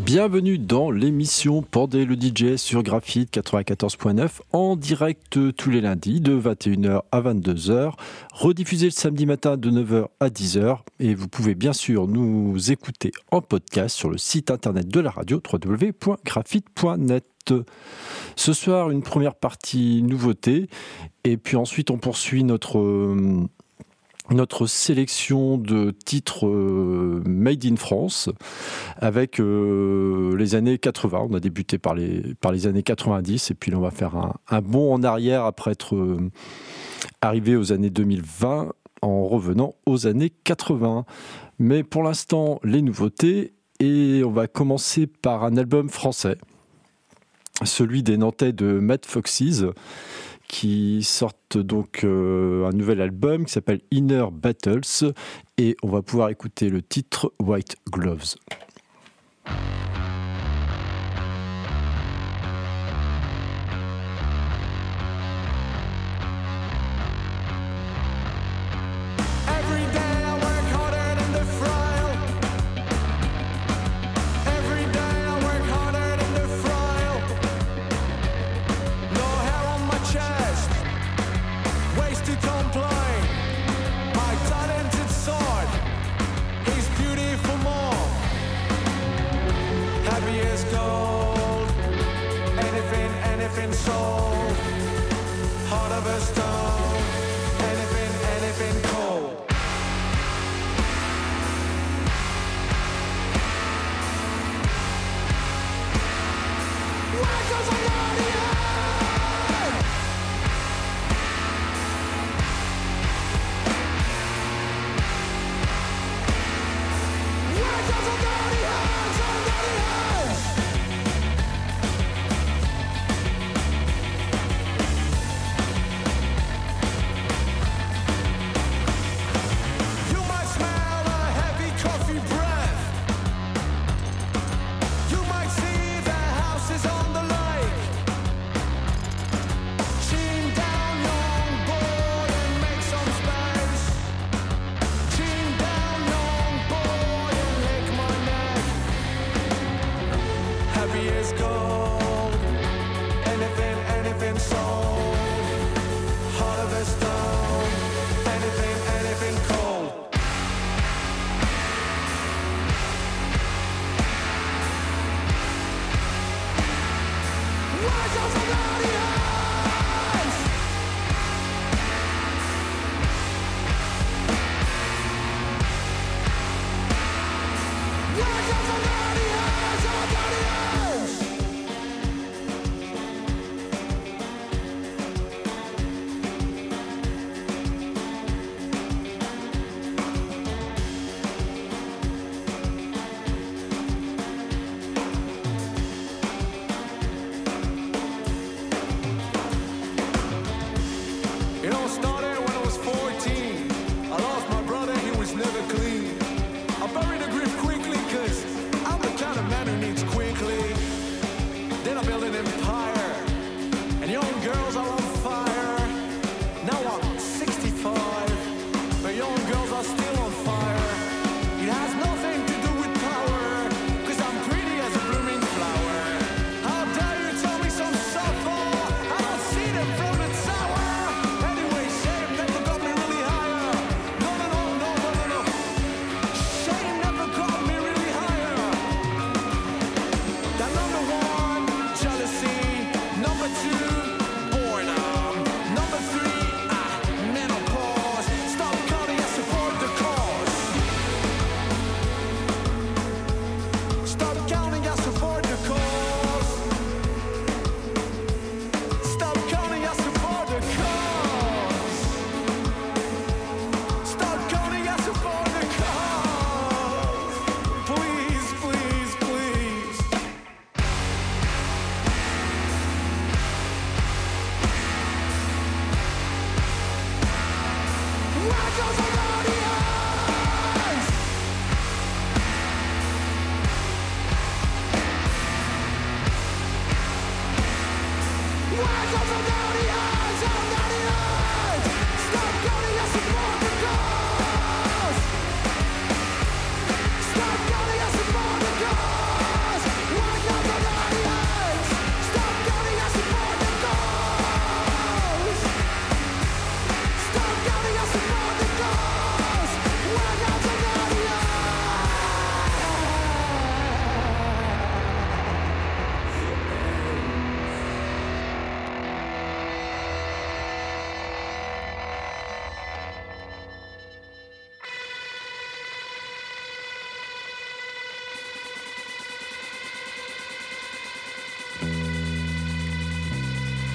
Bienvenue dans l'émission Pandé le DJ sur Graphite 94.9 en direct tous les lundis de 21h à 22h, rediffusé le samedi matin de 9h à 10h et vous pouvez bien sûr nous écouter en podcast sur le site internet de la radio www.graphite.net. Ce soir, une première partie nouveauté et puis ensuite on poursuit notre sélection de titres made in France avec les années 80. On a débuté par les années 90 et puis là on va faire un bond en arrière après être arrivé aux années 2020 en revenant aux années 80. Mais pour l'instant, les nouveautés et on va commencer par un album français, celui des Nantais de Mad Foxes, qui sortent donc un nouvel album qui s'appelle Inner Battles et on va pouvoir écouter le titre White Gloves.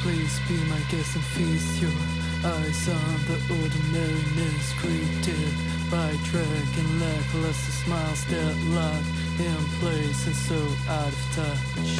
Please be my guest and feast your eyes on the ordinariness created by drag and lackluster smiles that lock in place and so out of touch.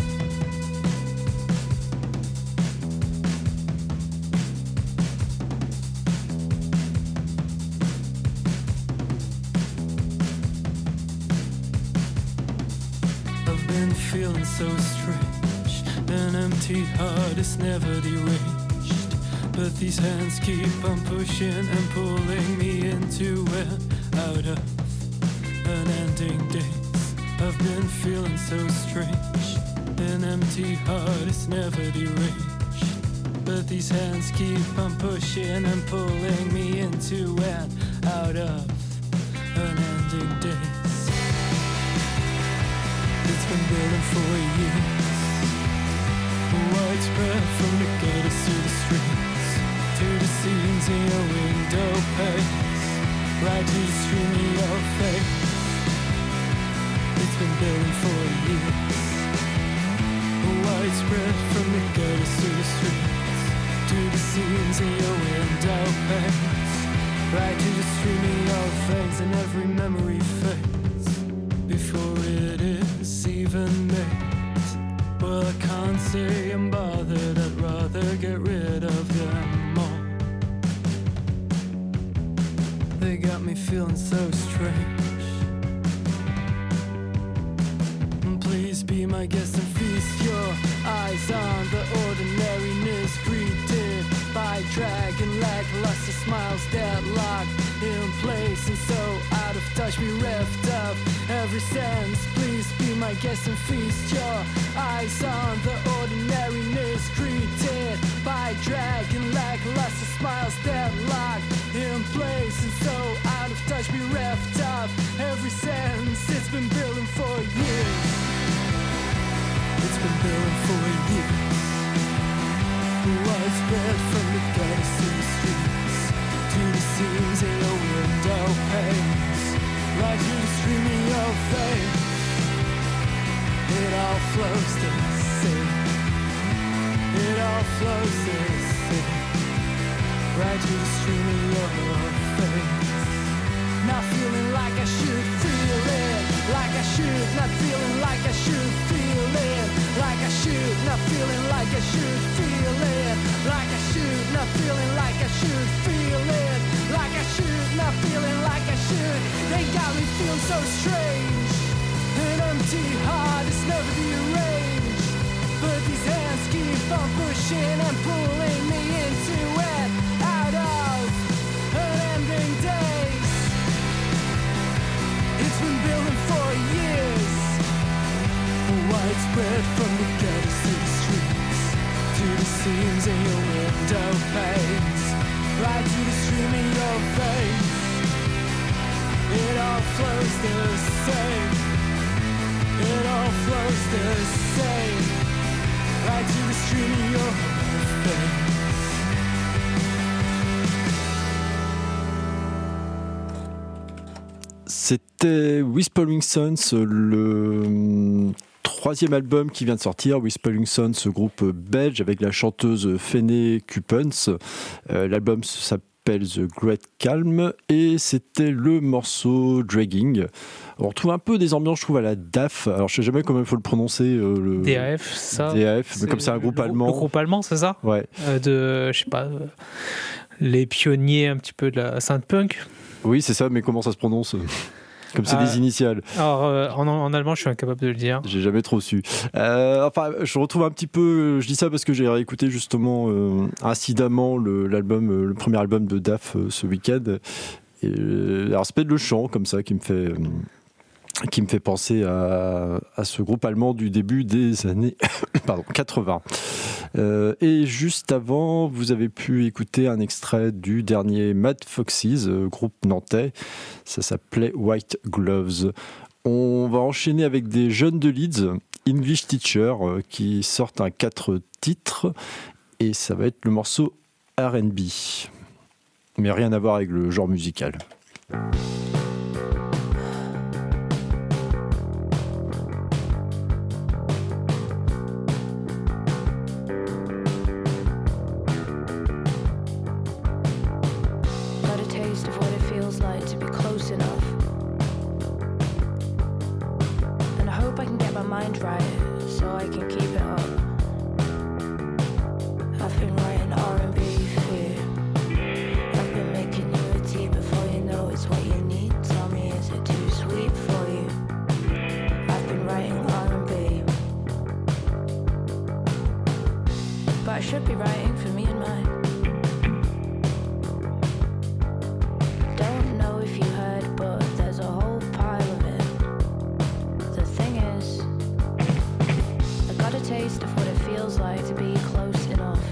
I've been feeling so strange. An empty heart is never deranged, but these hands keep on pushing and pulling me into and out of unending days. I've been feeling so strange. An empty heart is never deranged, but these hands keep on pushing and pulling me into and out of unending days. It's been building for years, widespread from the gutters to the streets, to the scenes in your window panes, right to the stream in your face. It's been building for years, widespread from the gutters to the streets, to the scenes in your window panes, right to the stream in your veins, and every memory fades before it is even made. Well, I can't say I'm bothered, I'd rather get rid of them all. They got me feeling so strange. Please be my guest and feast your eyes on the ordinariness greeted by drag and lackluster smiles that lock in place and so out of touch, we reft up every sense. Please be my guest and feast your eyes on the ordinariness greeted by drag and lackluster smiles that lock in place and so out of touch, we reft up every sense. It's been building for years. It's been building for years. Widespread from the gutters to the streets, to the seams in your window panes, right to the stream in your face. It all flows the same. It all flows the same, right to the stream in your face. Not feeling like I should feel it, like I should, not feeling like I should feel it, like I should, not feeling like I should feel it, like I should, not feeling like I should feel it, like I should, not feeling like I should. They got me feeling so strange. An empty heart is never deranged, but these hands keep on pushing and pulling me into and out of unending days. It's been building for years, widespread from the gutters to the streets, to the seams in your window panes, right to the stream in your face. It all flows the same. It all flows the same, right to the stream in your face. C'était Whispering Suns, le troisième album qui vient de sortir. Whispering Suns, ce groupe belge avec la chanteuse Fene Kupens. L'album s'appelle The Great Calm et c'était le morceau Dragging. On retrouve un peu des ambiances, je trouve, à la DAF. Alors, je sais jamais comment il faut le prononcer. DAF, ça. DAF, mais comme c'est un groupe allemand. Le groupe allemand, c'est ça ? Ouais. Je sais pas, les pionniers un petit peu de la synth-punk. Oui, c'est ça, mais comment ça se prononce ? Comme c'est des initiales. Alors, en allemand, je suis incapable de le dire. J'ai jamais trop su. Enfin, je retrouve un petit peu... Je dis ça parce que j'ai réécouté justement incidemment le premier album de DAF ce week-end. Alors, c'est peut-être le chant, comme ça, qui me fait penser à ce groupe allemand du début des années 80. Et juste avant, vous avez pu écouter un extrait du dernier Mad Foxes, groupe nantais. Ça s'appelait White Gloves. On va enchaîner avec des jeunes de Leeds, English Teacher, qui sortent un 4 titres. Et ça va être le morceau R&B. Mais rien à voir avec le genre musical. can keep it up. I've been writing R&B for you. I've been making you a tea before you know it's what you need. Tell me, is it too sweet for you? I've been writing R&B, but I should be writing for me and mine. Don't know if you heard, but there's a whole pile of it. The thing is, I got a taste of what it feels like to be close enough,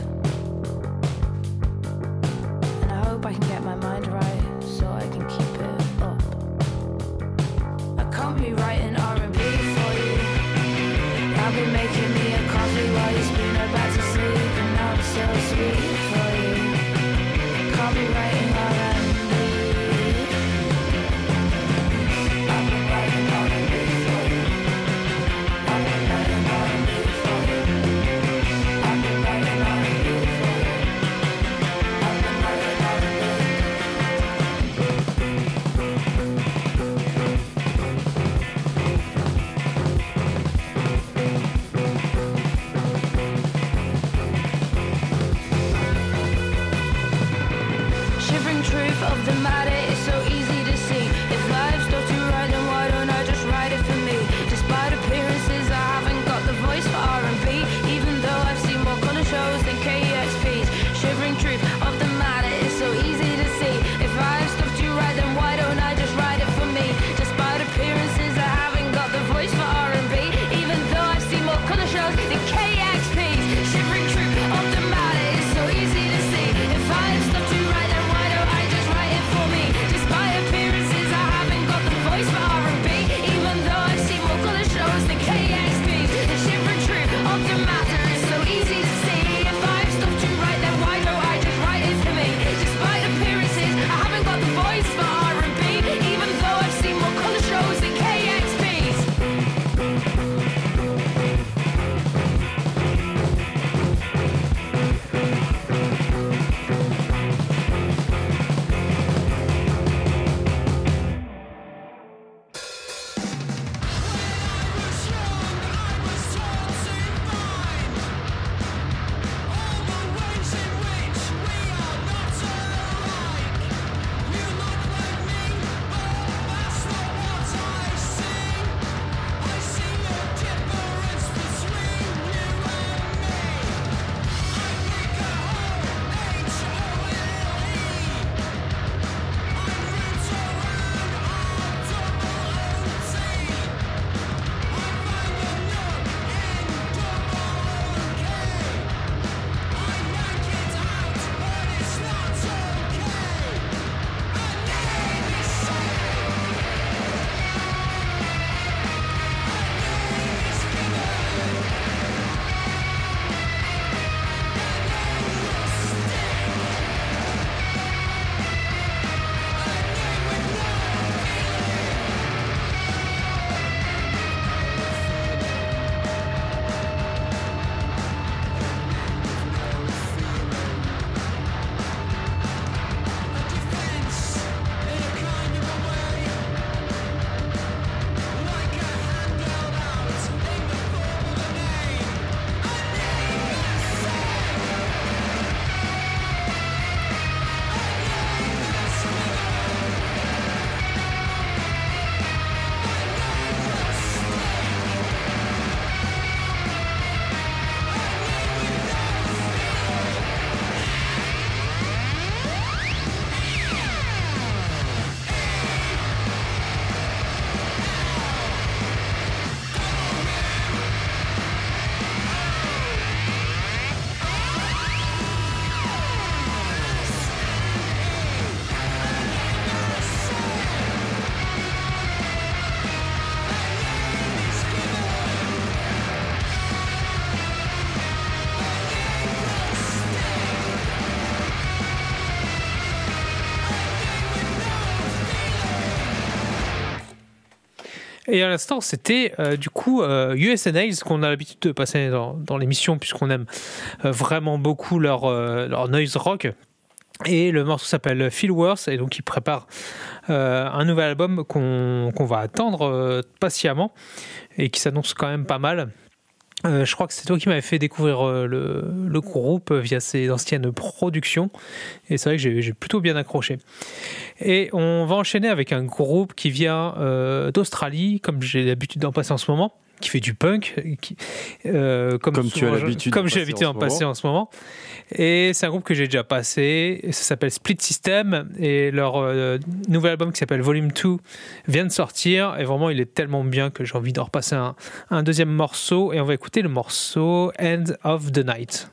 and I hope I can get my mind right so I can keep it up. I can't be writing R&B for you. I've been making me a coffee while you're spooning back to sleep, and now I'm so sweet for you. Can't be writing R&B. I've been writing R&B for you. I've been writing R&B for you. I've been writing R&B for you. I've been writing R&B. Shivering truth of the matter is so easy to see. If life's not too right, then why don't I just write it for me? Despite appearances, I haven't got the voice for R&B, even though I've seen more colour shows than KEXPs. Shivering truth of the matter is so easy to see. If life's not too right, then why don't I just write it for me? Despite appearances, I haven't got the voice for R&B, even though I've seen more colour shows than KEXPs. Shivering truth of the matter is so easy to see. If life's not too right, then why don't I just write it for me? Despite appearances, I haven't got the voice for R&B, even though I've seen more colour shows than KEXPs. The shivering truth of the matter is so easy to see. If life's not too right, then why don't I just write it for me? Despite appearances, I haven't got the voice for R&B, even though I've seen more colour shows than KEXPs. Et à l'instant, c'était du coup USNA qu'on a l'habitude de passer dans l'émission, puisqu'on aime vraiment beaucoup leur noise rock. Et le morceau s'appelle Feel Worse, et donc ils préparent un nouvel album qu'on va attendre patiemment et qui s'annonce quand même pas mal. Je crois que c'est toi qui m'avais fait découvrir le groupe via ses anciennes productions. Et c'est vrai que j'ai plutôt bien accroché. Et on va enchaîner avec un groupe qui vient d'Australie, comme j'ai l'habitude d'en passer en ce moment, qui fait du punk, comme tu as l'habitude comme j'ai l'habitude d'en passer en ce moment. Et c'est un groupe que j'ai déjà passé, ça s'appelle Split System, et leur nouvel album qui s'appelle Volume 2 vient de sortir, et vraiment il est tellement bien que j'ai envie d'en repasser un deuxième morceau, et on va écouter le morceau End of the Night.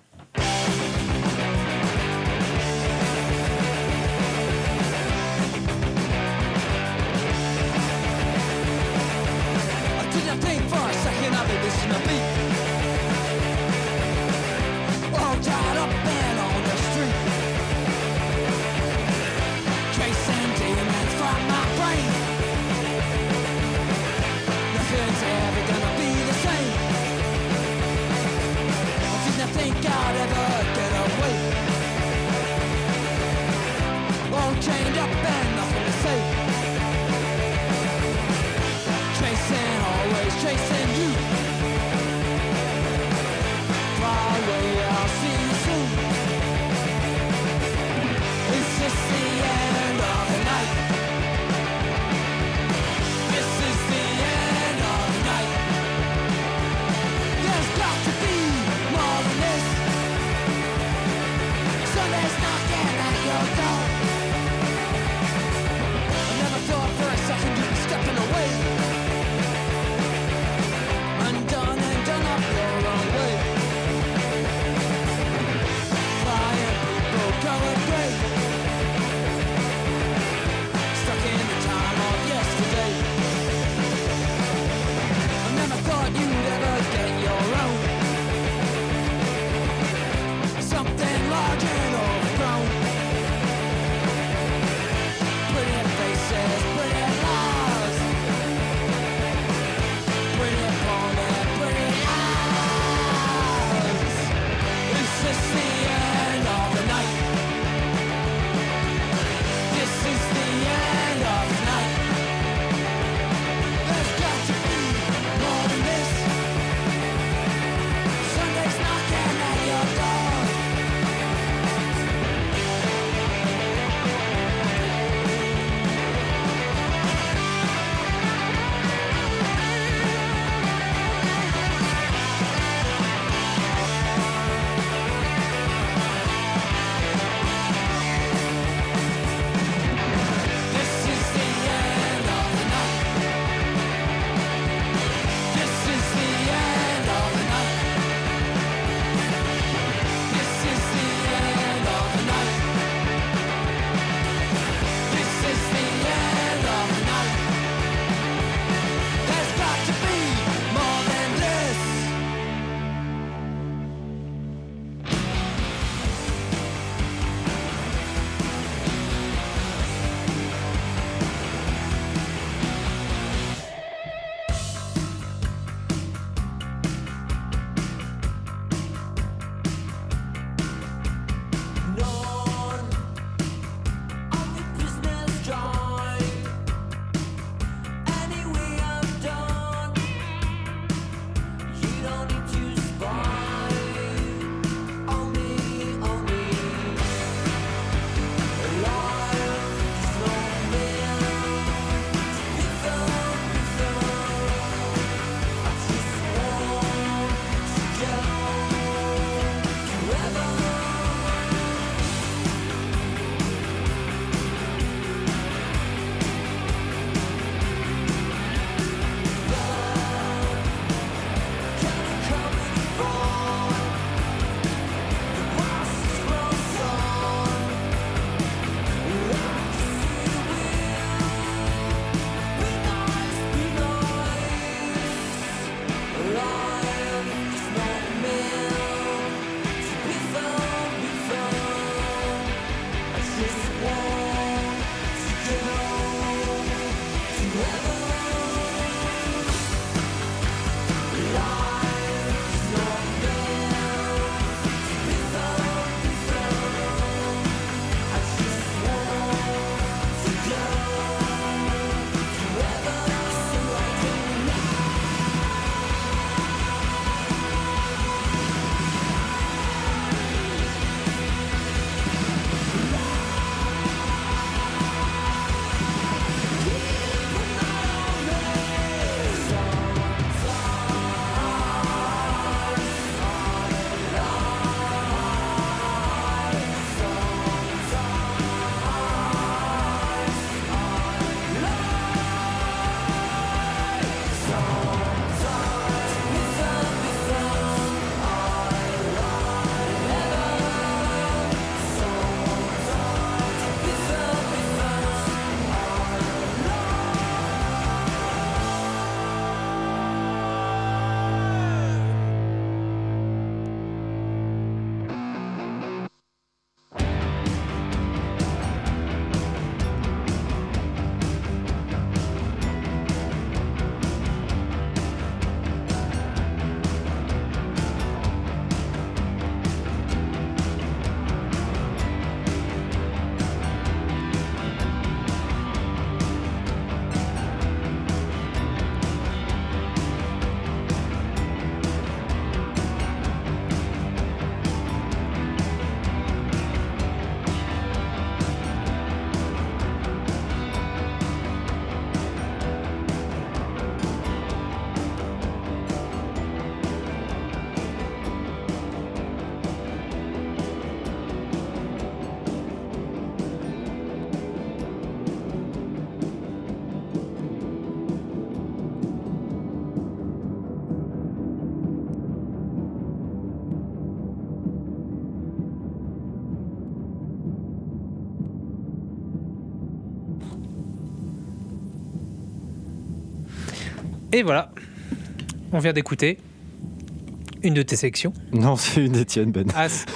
Et voilà, on vient d'écouter une de tes sections. Non, c'est une Étienne, Ben.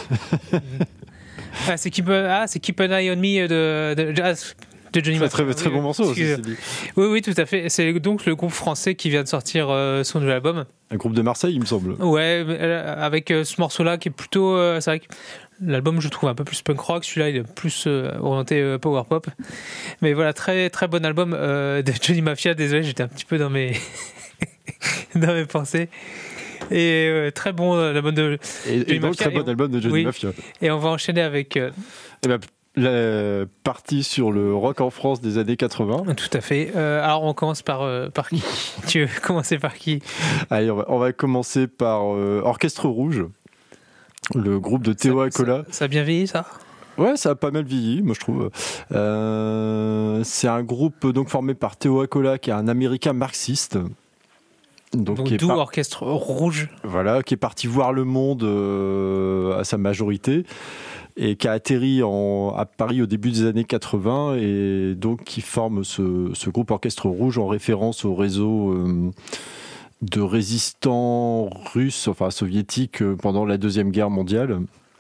C'est Keep an Eye on Me de Johnny Mafia. Très bon morceau, Excusez. c'est dit. Oui, tout à fait. C'est donc le groupe français qui vient de sortir son nouvel album. Un groupe de Marseille, il me semble. Ouais, avec ce morceau-là qui est plutôt... c'est vrai que l'album, je trouve un peu plus punk rock. Celui-là, il est plus orienté power pop. Mais voilà, très, très bon album de Johnny Mafia. Désolé, j'étais un petit peu dans mes, dans mes pensées. Et très bon album de Et Johnny donc, Mafia. très bon album de Johnny oui. Mafia. Et on va enchaîner avec... Et ben, la partie sur le rock en France des années 80. Tout à fait. Alors, on commence par qui? Tu veux commencer par qui? Allez, on va commencer par Orchestre Rouge, le groupe de Théo Acola. Ça a bien vieilli, ça? Ouais, ça a pas mal vieilli, moi je trouve. C'est un groupe donc formé par Théo Acola, qui est un Américain marxiste. Donc d'où Orchestre Rouge. Voilà, qui est parti voir le monde à sa majorité et qui a atterri à Paris au début des années 80 et donc qui forme ce groupe Orchestre Rouge en référence au réseau de résistants russes, enfin soviétiques, pendant la Deuxième Guerre mondiale.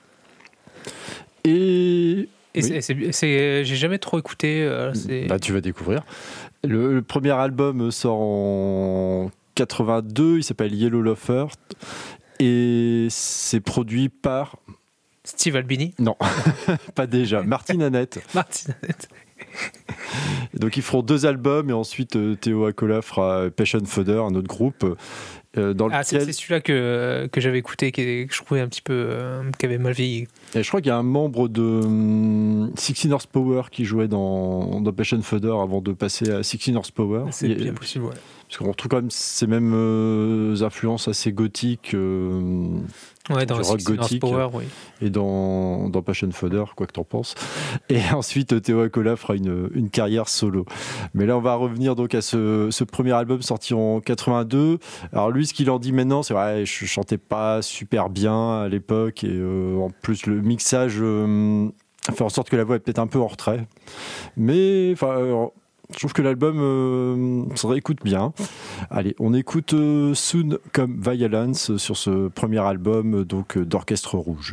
Et oui. J'ai jamais trop écouté. Tu vas découvrir. Le premier album sort en 82, il s'appelle Yellow Love Heart et c'est produit par Steve Albini. Non, pas déjà. Martine Annette. Martine Annette. Donc ils feront 2 albums et ensuite Théo Acola fera Passion Fodder, un autre groupe. C'est celui-là que j'avais écouté, que je trouvais un petit peu qui avait mal vieilli. Et je crois qu'il y a un membre de 16 Horsepower qui jouait dans Passion Fodder avant de passer à 16 Horsepower. C'est bien possible, ouais. Parce qu'on retrouve quand même ces mêmes influences assez gothiques. Ouais, dans rock gothique Power, oui. Et dans Passion Fodder, quoi que t'en penses. Et ensuite, Théo Acola fera une carrière solo. Mais là, on va revenir donc à ce premier album sorti en 82. Alors lui, ce qu'il en dit maintenant, c'est vrai, je chantais pas super bien à l'époque et en plus le mixage fait en sorte que la voix est peut-être un peu en retrait. Mais je trouve que l'album se réécoute bien. Allez, on écoute Soon Come Violence sur ce premier album donc d'Orchestre Rouge.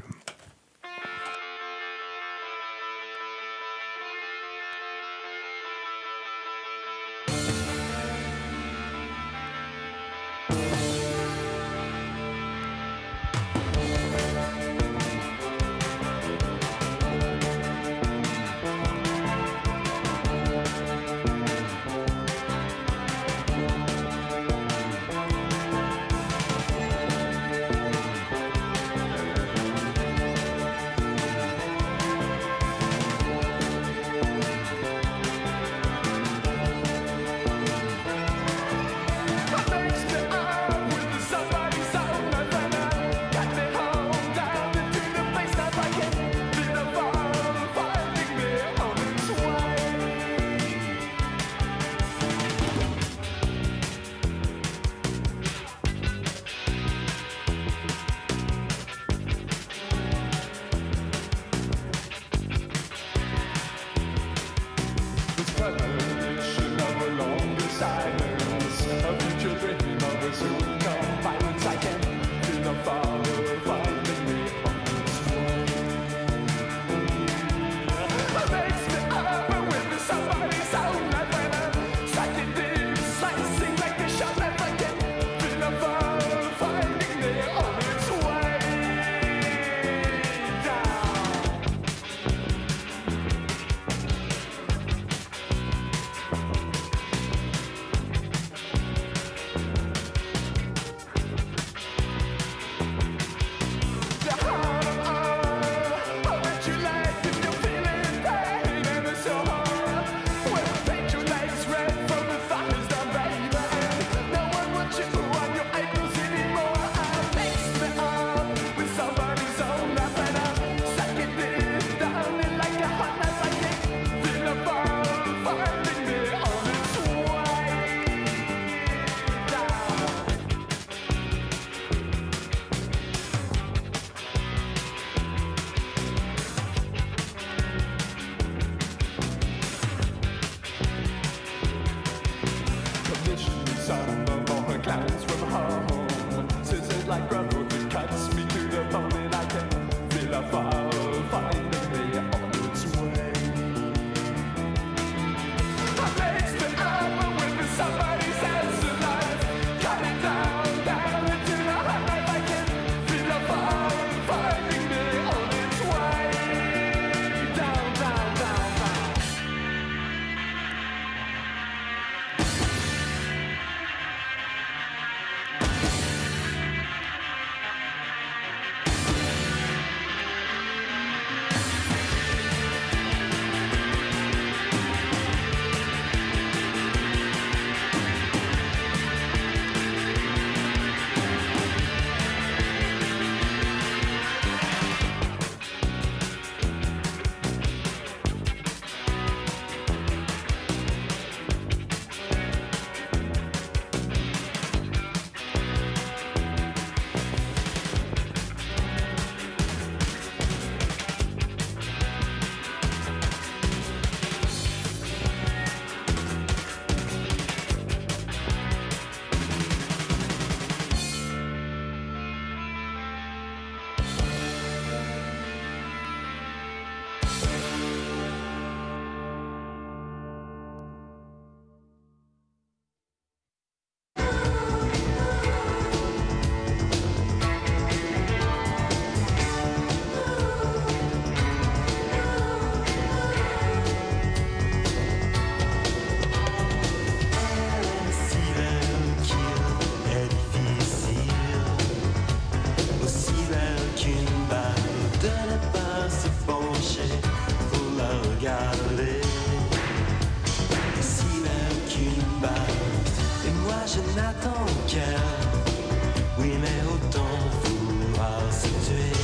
de ne pas se pencher pour la regarder. Aussi belle qu'une balle, et moi je n'attends qu'elle. Oui, mais autant vouloir se tuer.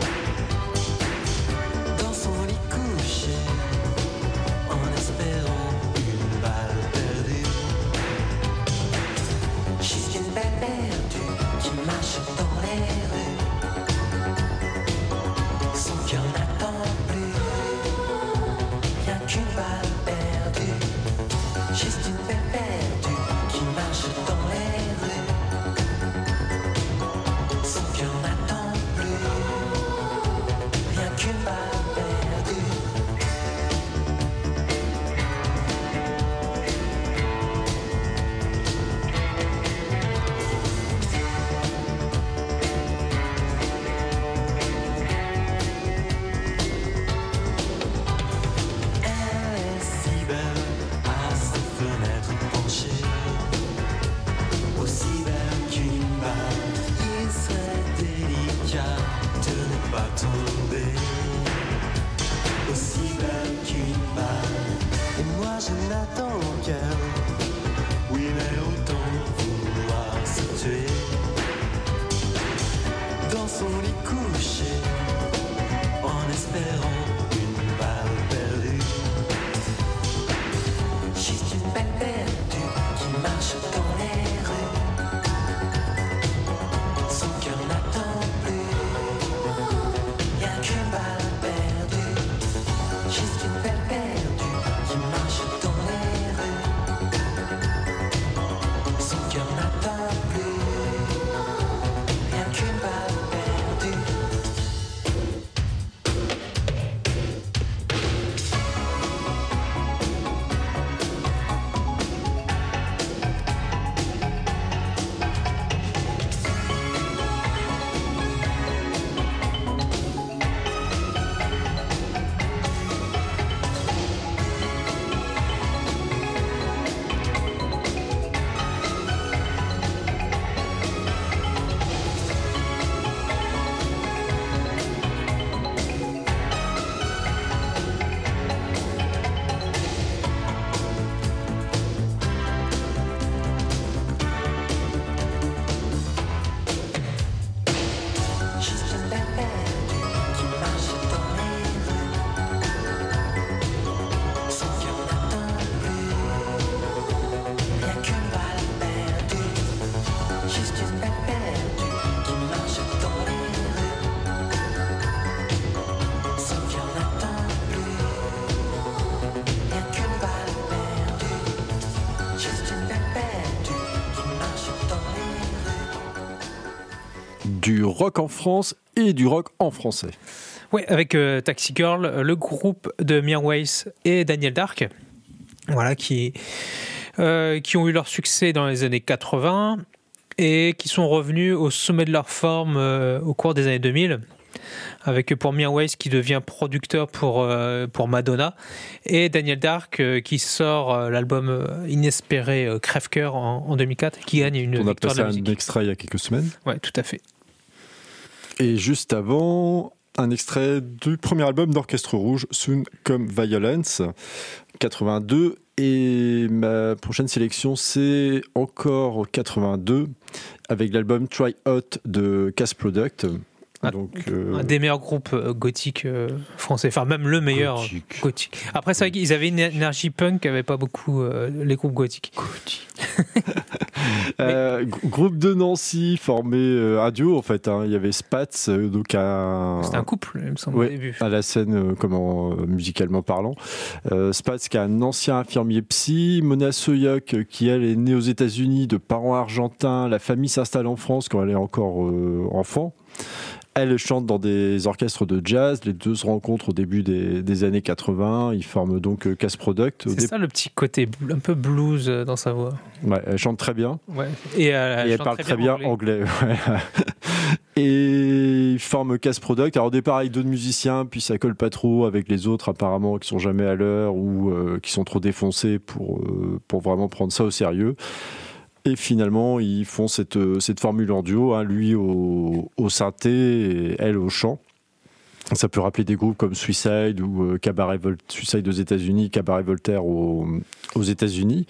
Dans son lit couché, en espérant une balle perdue. Juste une balle perdue qui marche dans les rues. Son cœur n'attend plus rien qu'une balle perdue. Juste une balle perdue qui marche dans les rues. Son cœur n'attend plus rien qu'une balle perdue. Elle est si belle à sa fenêtre penchée, aussi belle qu'une balle. Il serait délicat de ne pas tomber. Aussi belle qu'une balle, et moi je n'attends qu'elle. Oui, mais autant vouloir se tuer. Dans son lit couché, en espérant une balle perdue. Juste une balle perdue qui marche dans les rues. Son cœur n'attend plus rien qu'une balle perdue. Juste une balle perdue qui marche dans les rues. Son cœur n'attend plus rien qu'une balle perdue. Juste une balle perdue qui marche dans les rues. Son cœur n'attend plus rien qu'une balle perdue. Juste une balle perdue qui marche dans les rues. Son cœur n'attend plus rien qu'une balle perdue. Juste une balle perdue qui marche dans les rues. Du rock en France et du rock en français. Ouais, avec Taxi Girl, le groupe de Mirwais et Daniel Dark, voilà, qui ont eu leur succès dans les années 80 et qui sont revenus au sommet de leur forme au cours des années 2000, avec pour Mirwais qui devient producteur pour Madonna et Daniel Dark qui sort l'album inespéré Crève-Cœur en 2004, qui gagne une On a victoire de passé la un musique. extrait il y a quelques semaines. Ouais, tout à fait. Et juste avant, un extrait du premier album d'Orchestre Rouge, Soon Come Violence, 82. Et ma prochaine sélection, c'est encore 82, avec l'album Try Hot de Cass Product. Donc, Un des meilleurs groupes gothiques français, enfin même le meilleur gothique. Après, c'est vrai qu'ils avaient une énergie punk qu'avaient pas beaucoup les groupes gothiques. Groupe de Nancy formé un duo en fait. Il y avait Spats, donc C'était un couple, il me semble, au début. à la scène, musicalement parlant. Spats qui est un ancien infirmier psy, Mona Soyoc qui elle est née aux États-Unis de parents argentins. La famille s'installe en France quand elle est encore enfant. Elle chante dans des orchestres de jazz. Les deux se rencontrent au début des années 80. Ils forment donc Cass Product. C'est ça le petit côté un peu blues dans sa voix. Ouais, elle chante très bien. Ouais. Et elle parle très bien anglais. Ouais. Et ils forment Cass Product. Alors au départ avec d'autres musiciens, puis ça colle pas trop avec les autres apparemment qui sont jamais à l'heure ou qui sont trop défoncés pour vraiment prendre ça au sérieux. Et finalement, ils font cette formule en duo, lui au synthé et elle au chant. Ça peut rappeler des groupes comme Suicide ou Suicide aux États-Unis, Cabaret Voltaire aux États-Unis.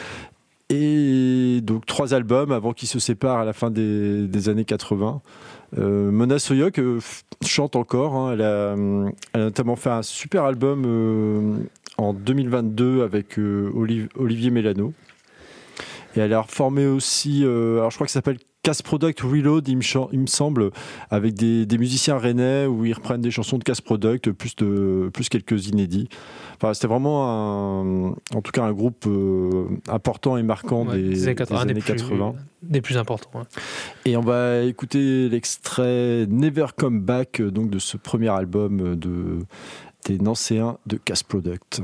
Et donc 3 albums avant qu'ils se séparent à la fin des années 80. Mona Soyoc chante encore. Hein. Elle a notamment fait un super album en 2022 avec Olivier Mélano. Et elle a reformé aussi, alors je crois que ça s'appelle Casse Product Reload, il me semble, avec des musiciens rennais où ils reprennent des chansons de Casse Product, plus quelques inédits. Enfin, c'était vraiment en tout cas un groupe important et marquant des années 80. Des plus importants. Ouais. Et on va écouter l'extrait Never Come Back, donc de ce premier album des Nancéens de Casse Product.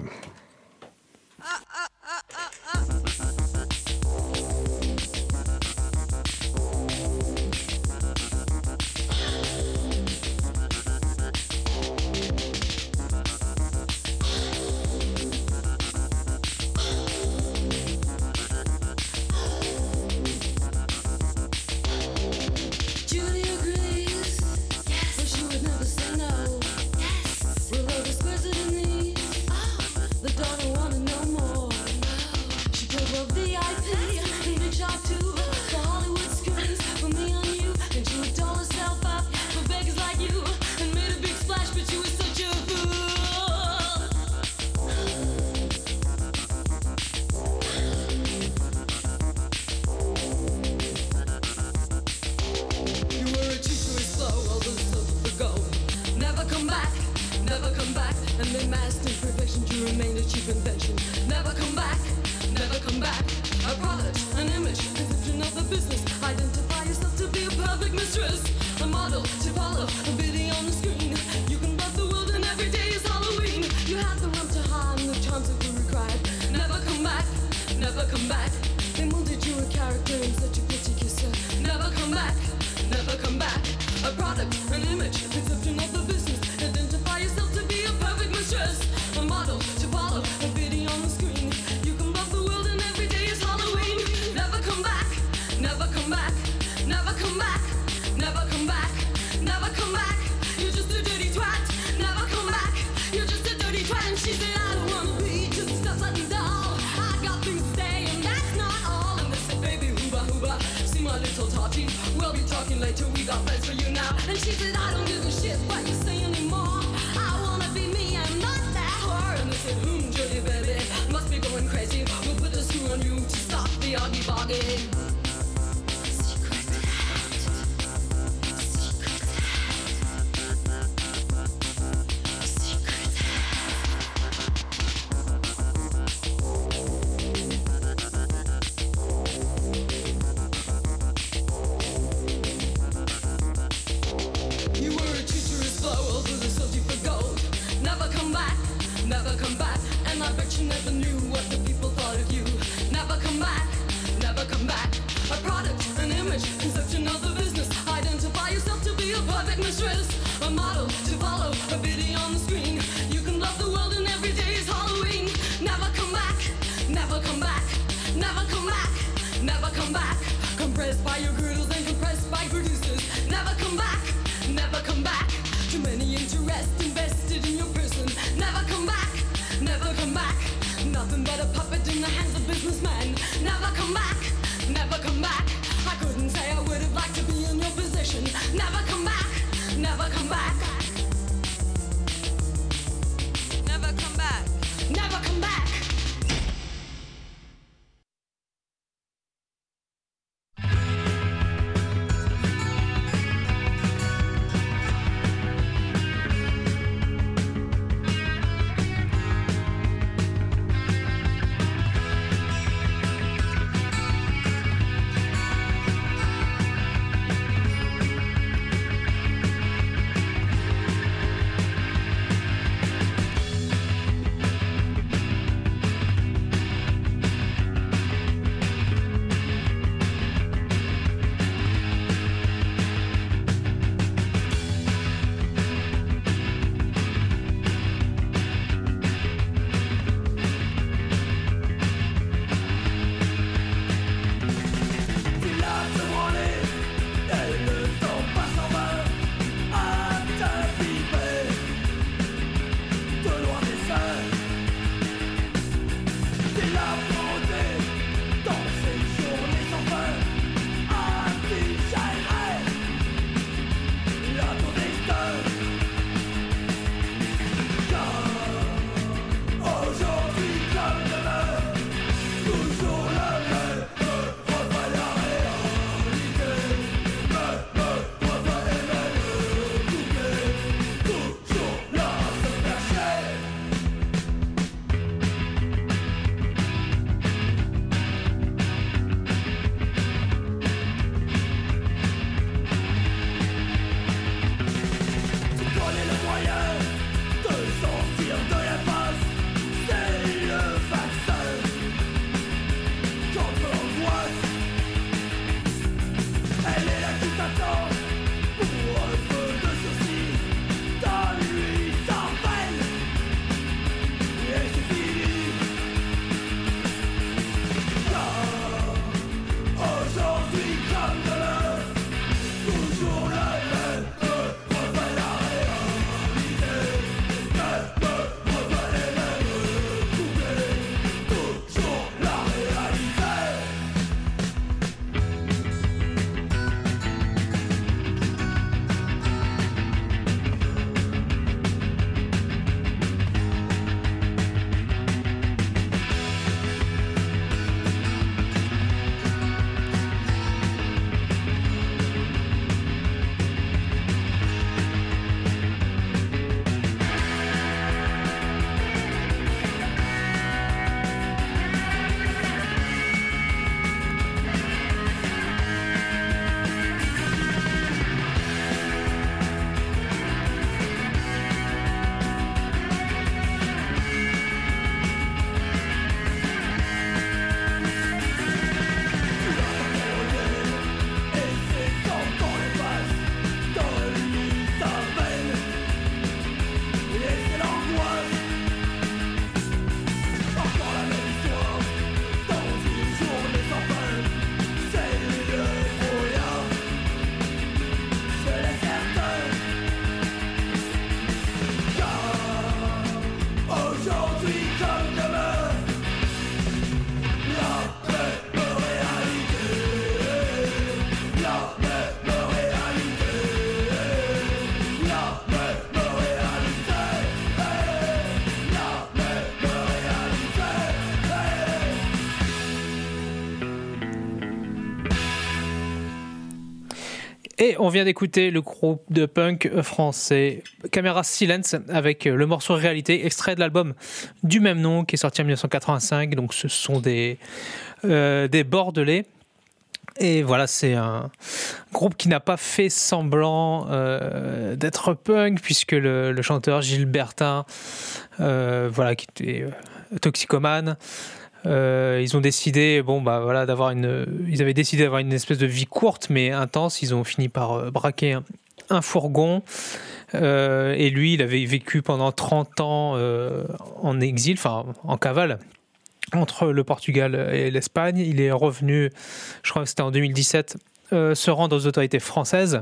Et on vient d'écouter le groupe de punk français Camera Silence avec le morceau Réalité, extrait de l'album du même nom qui est sorti en 1985. Donc ce sont des Bordelais. Et voilà, c'est un groupe qui n'a pas fait semblant d'être punk, puisque le chanteur Gilles Bertin, voilà, qui était toxicomane, ils ont décidé, ils avaient décidé d'avoir une espèce de vie courte mais intense. Ils ont fini par braquer un fourgon. Et lui, il avait vécu pendant 30 ans en exil, enfin en cavale, entre le Portugal et l'Espagne. Il est revenu, je crois que c'était en 2017, se rendre aux autorités françaises.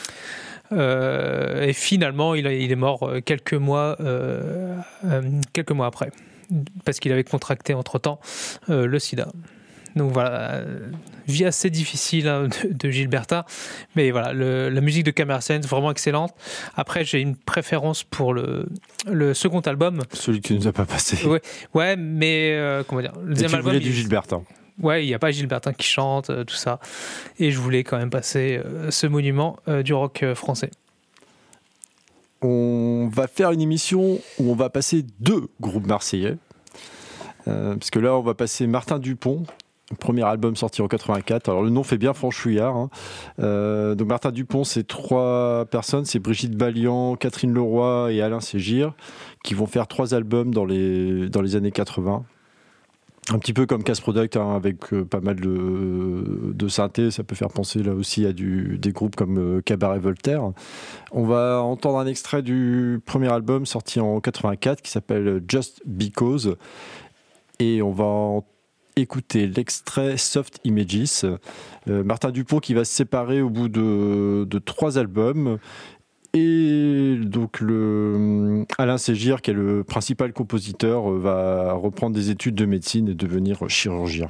Et finalement, il est mort quelques mois après, parce qu'il avait contracté entre-temps le sida. Donc voilà, vie assez difficile de Gilles Bertin, mais voilà, la musique de Camera Silence vraiment excellente. Après, j'ai une préférence pour le second album. Celui qui ne nous a pas passé. Ouais, mais comment dire, le deuxième album. Du Gilles Bertin. Ouais, il n'y a pas Gilles Bertin qui chante, tout ça. Et je voulais quand même passer ce monument du rock français. On va faire une émission où on va passer 2 groupes marseillais. Parce que là, on va passer Martin Dupont, premier album sorti en 84. Alors, le nom fait bien franchouillard. Hein. Donc, Martin Dupont, c'est 3 personnes. C'est Brigitte Balian, Catherine Leroy et Alain Ségir, qui vont faire 3 albums dans les années 80. Un petit peu comme Casse Product, hein, avec pas mal de synthé. Ça peut faire penser là aussi à des groupes comme Cabaret Voltaire. On va entendre un extrait du premier album sorti en 84 qui s'appelle Just Because. Et on va écouter l'extrait Soft Images. Martin Dupont qui va se séparer au bout de 3 albums. Et donc Alain Ségir, qui est le principal compositeur, va reprendre des études de médecine et devenir chirurgien.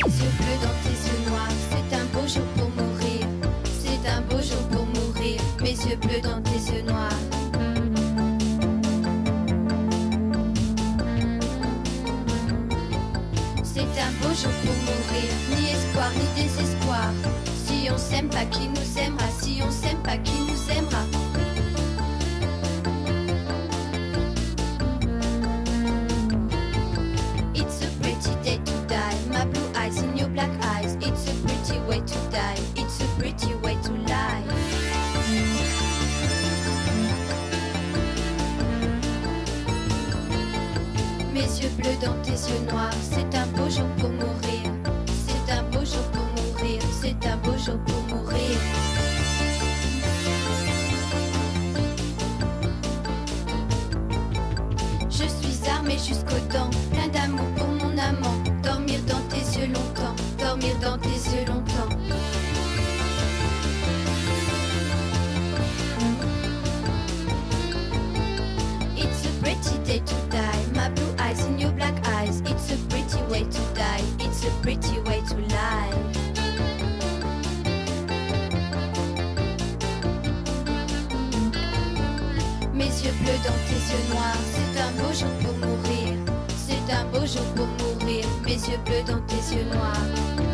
Mes yeux bleus dans tes yeux noirs, c'est un beau jour pour mourir. C'est un beau jour pour mourir. Mes yeux bleus dans tes yeux noirs. C'est un beau jour pour mourir, ni espoir ni désespoir. Si on s'aime pas, qui nous aimera? Si on s'aime pas, qui nous aimera? It's a pretty day to die, my blue eyes in your black eyes. It's a pretty way to die, it's a pretty way to lie. Mes yeux bleus dans tes yeux noirs, c'est un beau jour pour mourir. C'est un beau jour pour mourir, c'est un beau jour pour mourir. Je suis armée jusqu'aux dents, plein d'amour pour mon amant. Dormir dans tes yeux longtemps, dormir dans tes yeux longtemps. It's a pretty day to die, my blue eyes in your black eyes. It's a pretty way to die, it's a pretty way to lie. Mes yeux bleus dans tes yeux noirs, c'est un beau jour pour mourir. C'est un beau jour pour mourir, mes yeux bleus dans tes yeux noirs.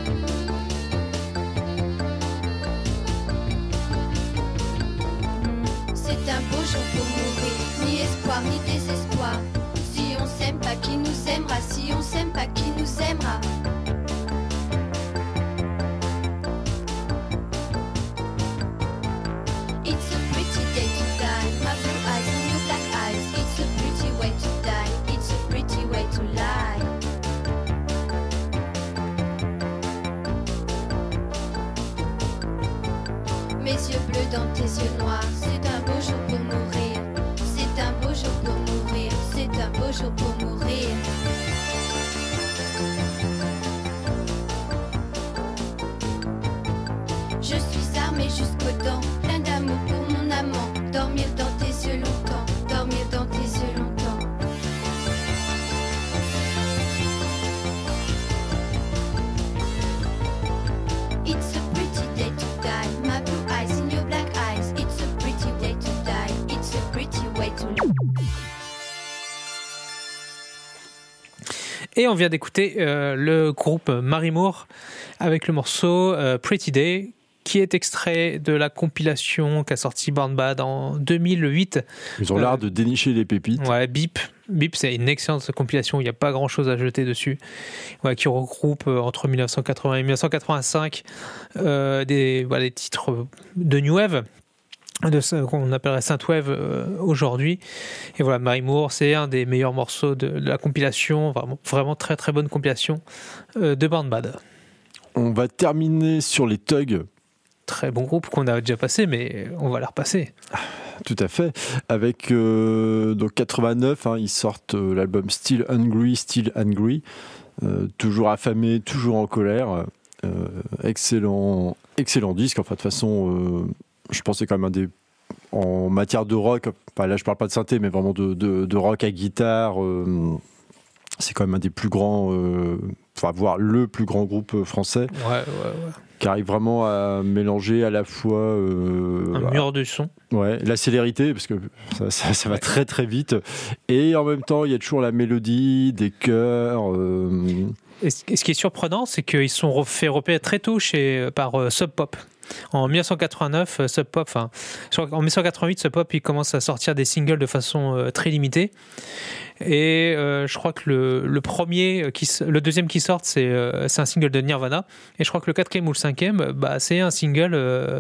C'est un beau jour pour mourir, ni espoir ni désespoir. Si on s'aime pas, qui nous aimera? Si on s'aime pas, qui nous aimera? It's a pretty day to die, my blue eyes and your black eyes. It's a pretty way to die, it's a pretty way to lie. Mes yeux bleus dans tes yeux noirs, c'est un beau jour pour mourir. C'est un beau jour pour mourir, c'est un beau jour pour mourir. Je suis armée jusqu'aux dents, plein d'amour pour mon amant. Dormir dans tes yeux longtemps, dormir dans tes yeux longtemps. It's a pretty day to die, my blue eyes in your black eyes. It's a pretty day to die, it's a pretty way to live. Et on vient d'écouter le groupe Mary Moore avec le morceau Pretty Day, qui est extrait de la compilation qu'a sorti Born Bad en 2008. Ils ont l'art de dénicher les pépites. Ouais, Beep. Beep, c'est une excellente compilation, il n'y a pas grand-chose à jeter dessus. Ouais, qui regroupe entre 1980 et 1985 des titres de New Wave, de ce qu'on appellerait Synthwave aujourd'hui. Et voilà, Mary Moore, c'est un des meilleurs morceaux de la compilation, vraiment très très bonne compilation de Born Bad. On va terminer sur les Thugs. Très bon groupe qu'on a déjà passé, mais on va les repasser. Tout à fait. Avec donc 89, ils sortent l'album Still Hungry, toujours affamé, toujours en colère. Excellent disque. Enfin, de toute façon, je pense que c'est quand même un des, en matière de rock, enfin, là je parle pas de synthé, mais vraiment de rock à guitare. C'est quand même un des plus grands, voire le plus grand groupe français. Ouais. Qui arrive vraiment à mélanger à la fois un mur de son. Ouais, la célérité, parce que ça va très très vite, et en même temps il y a toujours la mélodie, des chœurs. Et ce qui est surprenant, c'est qu'ils se sont fait repérer très tôt par Sub Pop. En 1989, Sub Pop, en 1988, Sub Pop, il commence à sortir des singles de façon très limitée. Et je crois que le deuxième qui sort, c'est un single de Nirvana. Et je crois que le quatrième ou le cinquième, c'est un single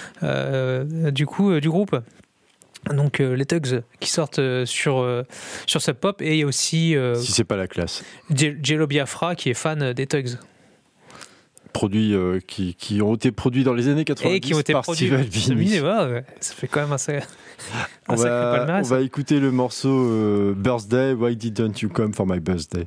du groupe. Donc les Thugs qui sortent sur Sub Pop, et il y a aussi si c'est pas la classe, Jello Biafra qui est fan des Thugs. Produits qui ont été produits dans les années 90 et qui ont été par produits Steve Albini. Ça fait quand même un sacré on palmarès. Va écouter le morceau Birthday, Why Didn't You Come for My Birthday?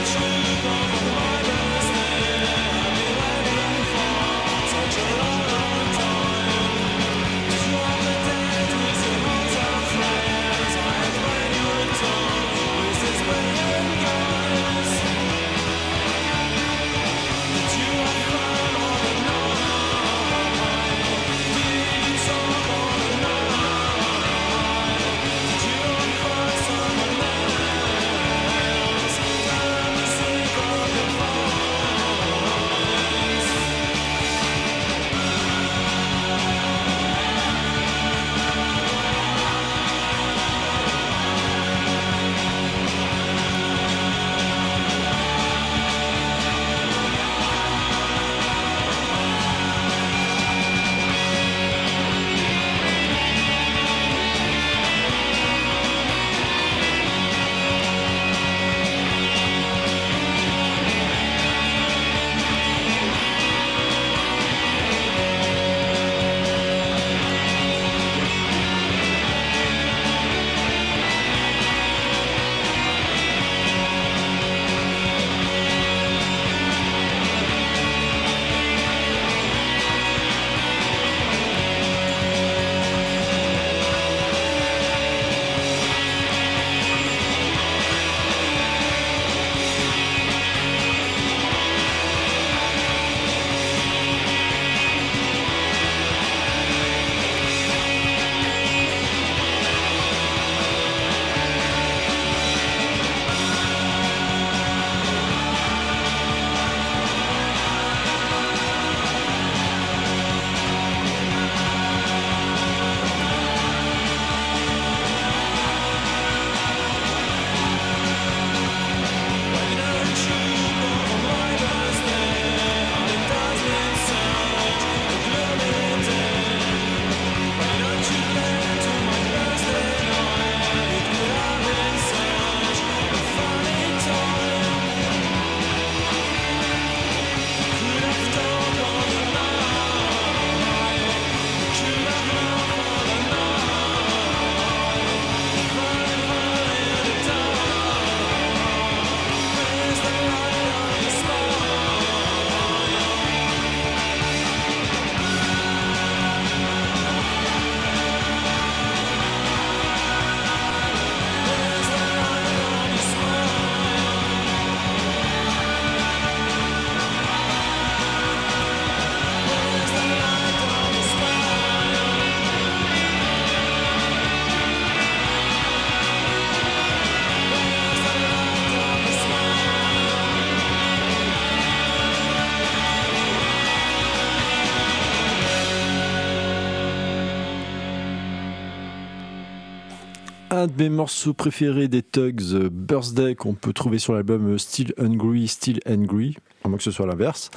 Un de mes morceaux préférés des Tugs, Birthday, qu'on peut trouver sur l'album Still Hungry, Still Angry, à moins que ce soit l'inverse,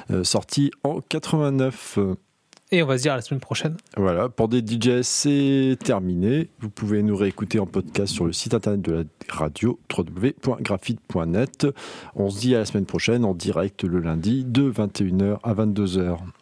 sorti en 89. Et on va se dire à la semaine prochaine. Voilà, pour des DJs, c'est terminé. Vous pouvez nous réécouter en podcast sur le site internet de la radio, www.graphite.net. On se dit à la semaine prochaine, en direct le lundi, de 21h à 22h.